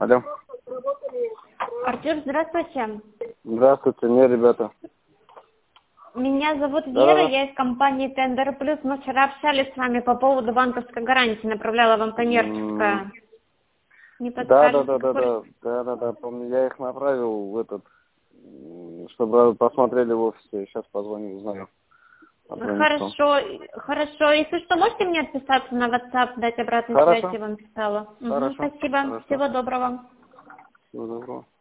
Алло. Артур, здравствуйте. Здравствуйте, не, ребята. Меня зовут Вера, Да-да-да. я из компании Тендер Плюс. Мы вчера общались с вами по поводу банковской гарантии, направляла вам коммерческое. Не подскажете, какой... Да, помню, я их направил в этот, чтобы посмотрели в офисе. Сейчас позвоню, узнаю. Хорошо. Если что, можете мне отписаться на WhatsApp, дать обратную связь, я вам писала. Хорошо. Спасибо. Хорошо. Всего доброго. Всего доброго.